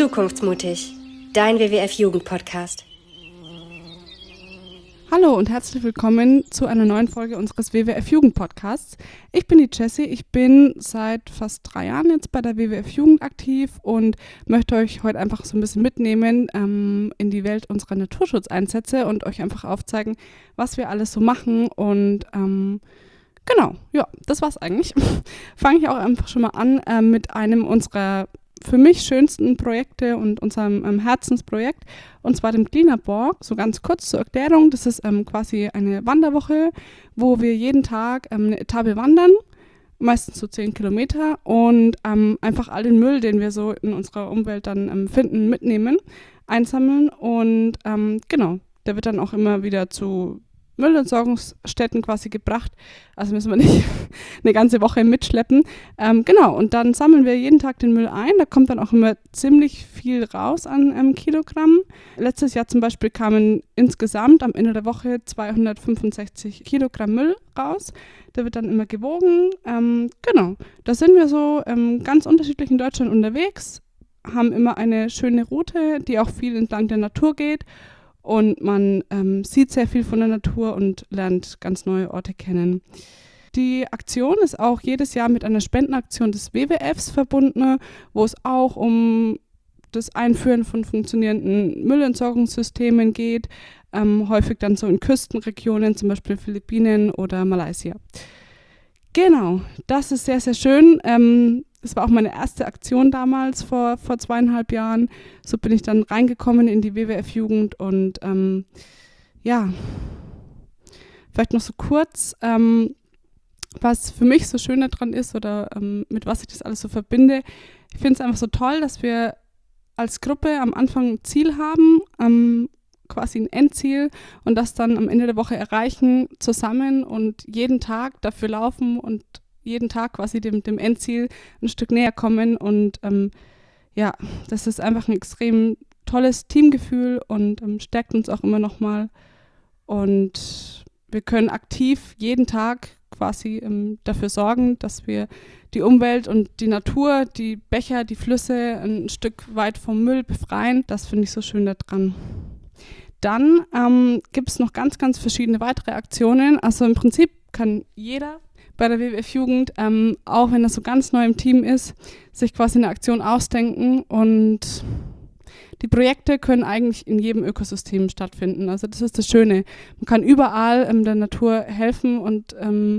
Zukunftsmutig, dein WWF-Jugend-Podcast. Hallo und herzlich willkommen zu einer neuen Folge unseres WWF-Jugend-Podcasts. Ich bin die Jessie, ich bin seit fast 3 Jahren jetzt bei der WWF-Jugend aktiv und möchte euch heute einfach so ein bisschen mitnehmen in die Welt unserer Naturschutzeinsätze und euch einfach aufzeigen, was wir alles so machen und genau, ja, das war's eigentlich. Fange ich auch einfach schon mal an mit einem unserer für mich schönsten Projekte und unserem Herzensprojekt, und zwar dem Cleanup Walk. So ganz kurz zur Erklärung, das ist quasi eine Wanderwoche, wo wir jeden Tag eine Etappe wandern, meistens so 10 Kilometer, und einfach all den Müll, den wir so in unserer Umwelt dann finden, mitnehmen, einsammeln, und genau, der wird dann auch immer wieder zu Müllentsorgungsstätten quasi gebracht, also müssen wir nicht eine ganze Woche mitschleppen. Genau, und dann sammeln wir jeden Tag den Müll ein, da kommt dann auch immer ziemlich viel raus an Kilogramm. Letztes Jahr zum Beispiel kamen insgesamt am Ende der Woche 265 Kilogramm Müll raus, der wird dann immer gewogen. Genau, da sind wir so ganz unterschiedlich in Deutschland unterwegs, haben immer eine schöne Route, die auch viel entlang der Natur geht. Und man sieht sehr viel von der Natur und lernt ganz neue Orte kennen. Die Aktion ist auch jedes Jahr mit einer Spendenaktion des WWFs verbunden, wo es auch um das Einführen von funktionierenden Müllentsorgungssystemen geht, häufig dann so in Küstenregionen, zum Beispiel Philippinen oder Malaysia. Genau, das ist sehr, sehr schön. Das war auch meine erste Aktion damals vor 2,5 Jahren. So bin ich dann reingekommen in die WWF-Jugend und ja, vielleicht noch so kurz, was für mich so schön daran ist oder mit was ich das alles so verbinde. Ich finde es einfach so toll, dass wir als Gruppe am Anfang ein Ziel haben, quasi ein Endziel, und das dann am Ende der Woche erreichen zusammen und jeden Tag dafür laufen und jeden Tag quasi dem Endziel ein Stück näher kommen, und ja, das ist einfach ein extrem tolles Teamgefühl und stärkt uns auch immer noch mal, und wir können aktiv jeden Tag quasi dafür sorgen, dass wir die Umwelt und die Natur, die Bächer, die Flüsse ein Stück weit vom Müll befreien. Das finde ich so schön daran. Dann gibt es noch ganz, ganz verschiedene weitere Aktionen. Also im Prinzip kann jeder bei der WWF-Jugend, auch wenn er so ganz neu im Team ist, sich quasi eine Aktion ausdenken, und die Projekte können eigentlich in jedem Ökosystem stattfinden. Also das ist das Schöne. Man kann überall der Natur helfen und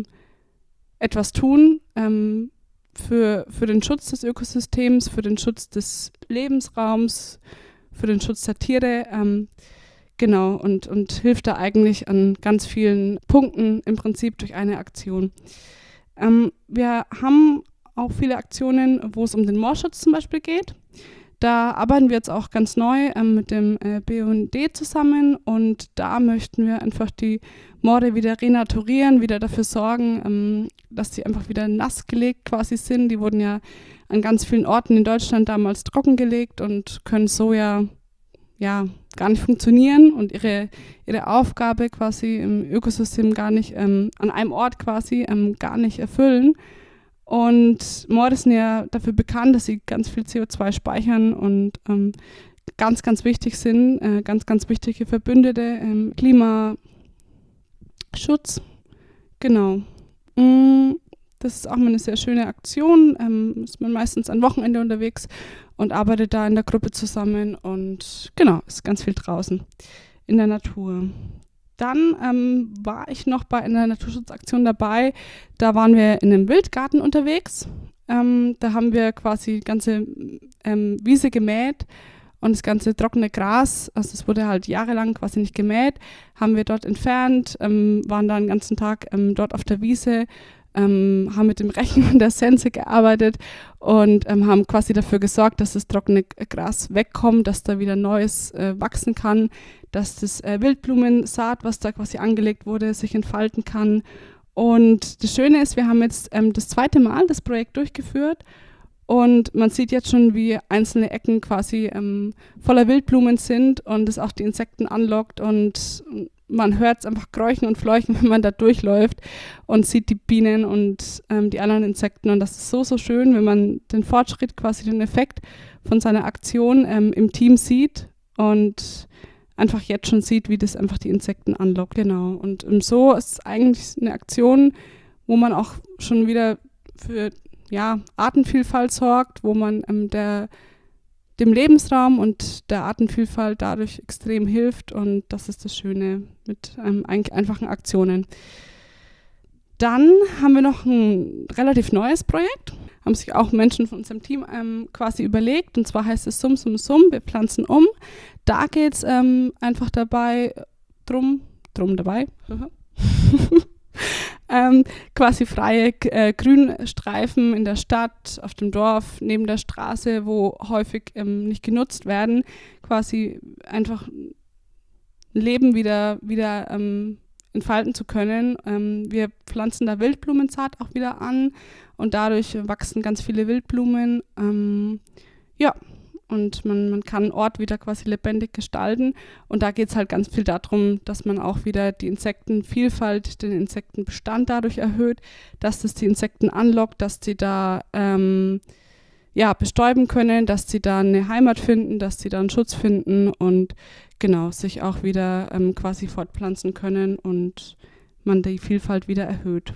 etwas tun für den Schutz des Ökosystems, für den Schutz des Lebensraums, für den Schutz der Tiere. Genau, und hilft da eigentlich an ganz vielen Punkten im Prinzip durch eine Aktion. Wir haben auch viele Aktionen, wo es um den Moorschutz zum Beispiel geht. Da arbeiten wir jetzt auch ganz neu mit dem BUND zusammen, und da möchten wir einfach die Moore wieder renaturieren, wieder dafür sorgen, dass sie einfach wieder nassgelegt quasi sind. Die wurden ja an ganz vielen Orten in Deutschland damals trockengelegt und können so ja gar nicht funktionieren und ihre Aufgabe quasi im Ökosystem gar nicht, an einem Ort quasi gar nicht erfüllen. Und Moore sind ja dafür bekannt, dass sie ganz viel CO2 speichern und ganz, ganz wichtig sind, ganz, ganz wichtige Verbündete im Klimaschutz. Genau. Das ist auch mal eine sehr schöne Aktion. Ist man meistens am Wochenende unterwegs und arbeitet da in der Gruppe zusammen, und genau, ist ganz viel draußen in der Natur. Dann war ich noch bei einer Naturschutzaktion dabei. Da waren wir in einem Wildgarten unterwegs. Da haben wir quasi die ganze Wiese gemäht und das ganze trockene Gras, also es wurde halt jahrelang quasi nicht gemäht, haben wir dort entfernt, waren da den ganzen Tag dort auf der Wiese, haben mit dem Rechen und der Sense gearbeitet und haben quasi dafür gesorgt, dass das trockene Gras wegkommt, dass da wieder Neues wachsen kann, dass das Wildblumensaat, was da quasi angelegt wurde, sich entfalten kann. Und das Schöne ist, wir haben jetzt das 2. Mal das Projekt durchgeführt, und man sieht jetzt schon, wie einzelne Ecken quasi voller Wildblumen sind und es auch die Insekten anlockt, und man hört es einfach kräuchen und fleuchen, wenn man da durchläuft und sieht die Bienen und die anderen Insekten. Und das ist so, so schön, wenn man den Fortschritt, quasi den Effekt von seiner Aktion im Team sieht und einfach jetzt schon sieht, wie das einfach die Insekten anlockt. Genau. Und so ist es eigentlich eine Aktion, wo man auch schon wieder für Artenvielfalt sorgt, wo man dem Lebensraum und der Artenvielfalt dadurch extrem hilft. Und das ist das Schöne mit einfachen Aktionen. Dann haben wir noch ein relativ neues Projekt, haben sich auch Menschen von unserem Team quasi überlegt, und zwar heißt es Sum, Sum, Sum, wir pflanzen um. Da geht es einfach drum dabei, quasi freie Grünstreifen in der Stadt, auf dem Dorf, neben der Straße, wo häufig nicht genutzt werden, quasi einfach ein Leben wieder entfalten zu können. Wir pflanzen da Wildblumensaat auch wieder an und dadurch wachsen ganz viele Wildblumen. Und man kann einen Ort wieder quasi lebendig gestalten. Und da geht es halt ganz viel darum, dass man auch wieder die Insektenvielfalt, den Insektenbestand dadurch erhöht, dass das die Insekten anlockt, dass sie da bestäuben können, dass sie da eine Heimat finden, dass sie da einen Schutz finden und genau, sich auch wieder quasi fortpflanzen können und man die Vielfalt wieder erhöht.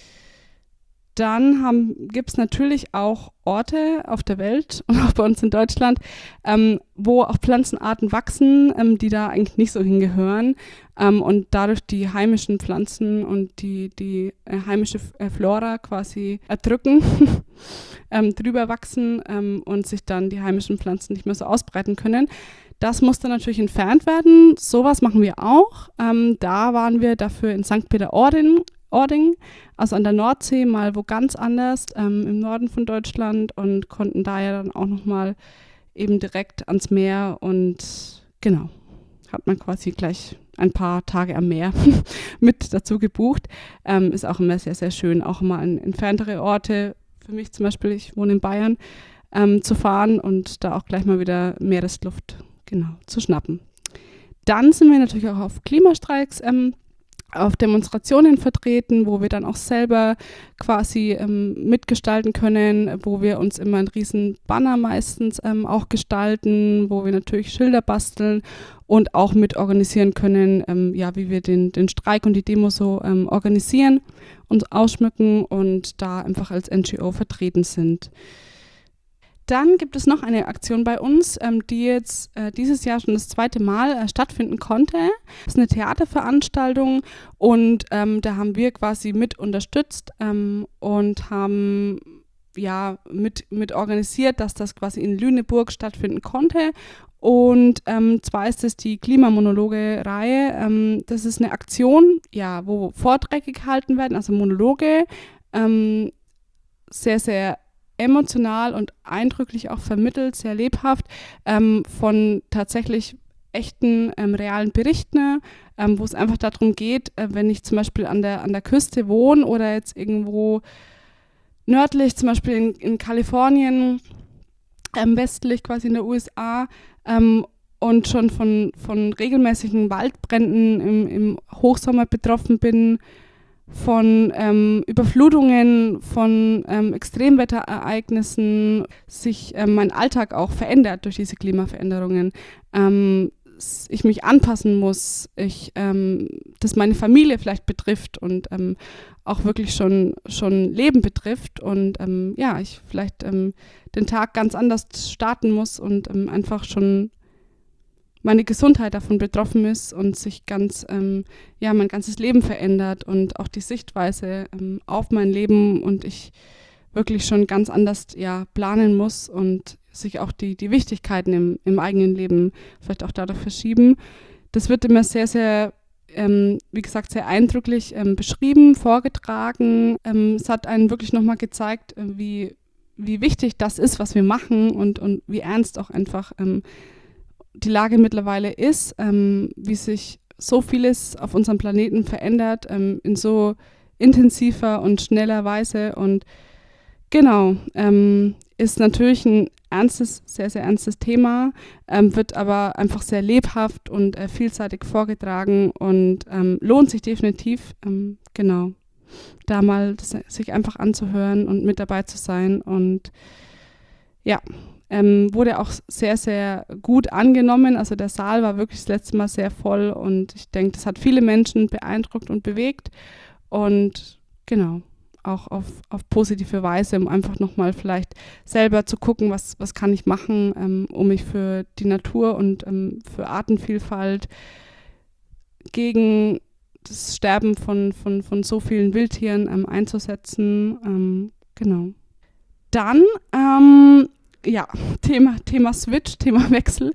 Dann gibt es natürlich auch Orte auf der Welt und auch bei uns in Deutschland, wo auch Pflanzenarten wachsen, die da eigentlich nicht so hingehören und dadurch die heimischen Pflanzen und die heimische Flora quasi erdrücken, drüber wachsen und sich dann die heimischen Pflanzen nicht mehr so ausbreiten können. Das muss dann natürlich entfernt werden. Sowas machen wir auch. Da waren wir dafür in St. Peter-Ording, also an der Nordsee, mal wo ganz anders, im Norden von Deutschland und konnten da ja dann auch nochmal eben direkt ans Meer und genau, hat man quasi gleich ein paar Tage am Meer mit dazu gebucht. Ist auch immer sehr, sehr schön, auch mal an entferntere Orte, für mich zum Beispiel, ich wohne in Bayern, zu fahren und da auch gleich mal wieder Meeresluft zu schnappen. Dann sind wir natürlich auch auf Klimastreiks auf Demonstrationen vertreten, wo wir dann auch selber quasi mitgestalten können, wo wir uns immer einen riesen Banner meistens auch gestalten, wo wir natürlich Schilder basteln und auch mit organisieren können, wie wir den Streik und die Demo so organisieren und ausschmücken und da einfach als NGO vertreten sind. Dann gibt es noch eine Aktion bei uns, die jetzt dieses Jahr schon das 2. Mal stattfinden konnte. Das ist eine Theaterveranstaltung und da haben wir quasi mit unterstützt und haben mit organisiert, dass das quasi in Lüneburg stattfinden konnte. Und zwar ist es die Klimamonologe-Reihe. Das ist eine Aktion, wo Vorträge gehalten werden, also Monologe, sehr, sehr emotional und eindrücklich auch vermittelt, sehr lebhaft, von tatsächlich echten, realen Berichten, wo es einfach darum geht, wenn ich zum Beispiel an der Küste wohne oder jetzt irgendwo nördlich, zum Beispiel in Kalifornien, westlich quasi in der USA, und schon von regelmäßigen Waldbränden im Hochsommer betroffen bin, von Überflutungen, von Extremwetterereignissen, sich mein Alltag auch verändert durch diese Klimaveränderungen. Ich mich anpassen muss, das meine Familie vielleicht betrifft und auch wirklich schon Leben betrifft und ich vielleicht den Tag ganz anders starten muss und einfach schon meine Gesundheit davon betroffen ist und sich mein ganzes Leben verändert und auch die Sichtweise auf mein Leben und ich wirklich schon ganz anders planen muss und sich auch die Wichtigkeiten im eigenen Leben vielleicht auch dadurch verschieben. Das wird immer sehr, sehr, wie gesagt, sehr eindrücklich beschrieben, vorgetragen. Es hat einen wirklich nochmal gezeigt, wie wichtig das ist, was wir machen und wie ernst auch einfach die Lage mittlerweile ist, wie sich so vieles auf unserem Planeten verändert, in so intensiver und schneller Weise und ist natürlich ein ernstes, sehr, sehr ernstes Thema, wird aber einfach sehr lebhaft und vielseitig vorgetragen und lohnt sich definitiv, da mal sich einfach anzuhören und mit dabei zu sein und wurde auch sehr, sehr gut angenommen. Also der Saal war wirklich das letzte Mal sehr voll und ich denke, das hat viele Menschen beeindruckt und bewegt und genau, auch auf positive Weise, um einfach nochmal vielleicht selber zu gucken, was kann ich machen, um mich für die Natur und für Artenvielfalt gegen das Sterben von so vielen Wildtieren einzusetzen. Genau. Dann, Thema Switch, Thema Wechsel.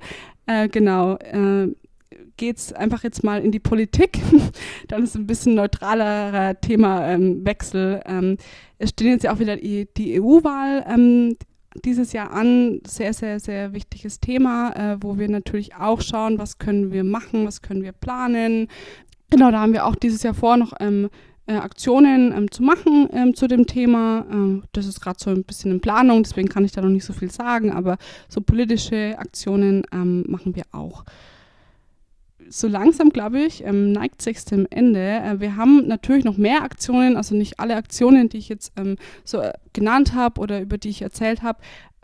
Geht es einfach jetzt mal in die Politik. Dann ist ein bisschen neutralerer Thema Wechsel. Es steht jetzt ja auch wieder die EU-Wahl dieses Jahr an. Sehr, sehr, sehr wichtiges Thema, wo wir natürlich auch schauen, was können wir machen, was können wir planen. Genau, da haben wir auch dieses Jahr vor, noch Aktionen zu machen zu dem Thema. Das ist gerade so ein bisschen in Planung, deswegen kann ich da noch nicht so viel sagen, aber so politische Aktionen machen wir auch. So langsam, glaube ich, neigt sich dem Ende. Wir haben natürlich noch mehr Aktionen, also nicht alle Aktionen, die ich jetzt genannt habe oder über die ich erzählt habe,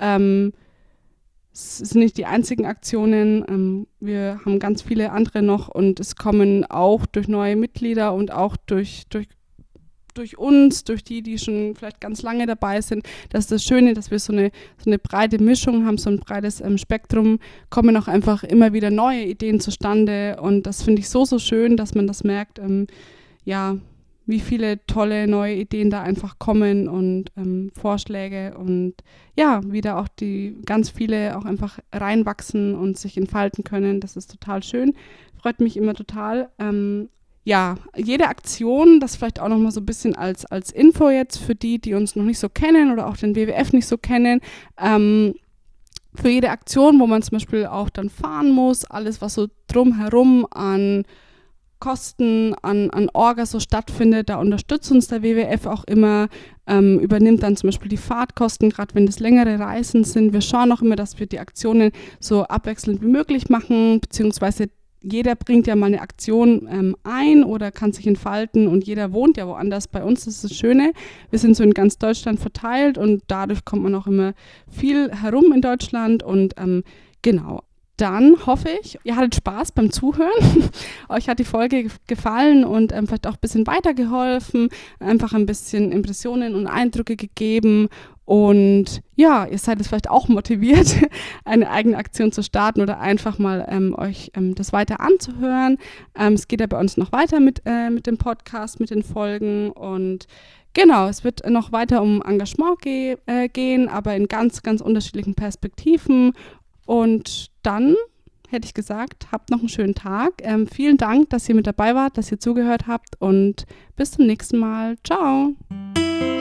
es sind nicht die einzigen Aktionen. Wir haben ganz viele andere noch und es kommen auch durch neue Mitglieder und auch durch uns, durch die schon vielleicht ganz lange dabei sind. Das ist das Schöne, dass wir so eine breite Mischung haben, so ein breites Spektrum, kommen auch einfach immer wieder neue Ideen zustande und das finde ich so, so schön, dass man das merkt, wie viele tolle neue Ideen da einfach kommen und Vorschläge und ja, wie da auch die ganz viele auch einfach reinwachsen und sich entfalten können. Das ist total schön, freut mich immer total. Jede Aktion, das vielleicht auch nochmal so ein bisschen als Info jetzt für die uns noch nicht so kennen oder auch den WWF nicht so kennen, für jede Aktion, wo man zum Beispiel auch dann fahren muss, alles was so drumherum an Kosten, an Orga so stattfindet, da unterstützt uns der WWF auch immer, übernimmt dann zum Beispiel die Fahrtkosten, gerade wenn das längere Reisen sind. Wir schauen auch immer, dass wir die Aktionen so abwechselnd wie möglich machen, beziehungsweise jeder bringt ja mal eine Aktion ein oder kann sich entfalten und jeder wohnt ja woanders. Bei uns ist das Schöne, wir sind so in ganz Deutschland verteilt und dadurch kommt man auch immer viel herum in Deutschland und genau. Dann hoffe ich, ihr hattet Spaß beim Zuhören. Euch hat die Folge gefallen und vielleicht auch ein bisschen weitergeholfen, einfach ein bisschen Impressionen und Eindrücke gegeben. Und ja, ihr seid jetzt vielleicht auch motiviert, eine eigene Aktion zu starten oder einfach mal euch das weiter anzuhören. Es geht ja bei uns noch weiter mit dem Podcast, mit den Folgen und genau, es wird noch weiter um Engagement gehen, aber in ganz, ganz unterschiedlichen Perspektiven. Und dann hätte ich gesagt, habt noch einen schönen Tag. Vielen Dank, dass ihr mit dabei wart, dass ihr zugehört habt und bis zum nächsten Mal. Ciao!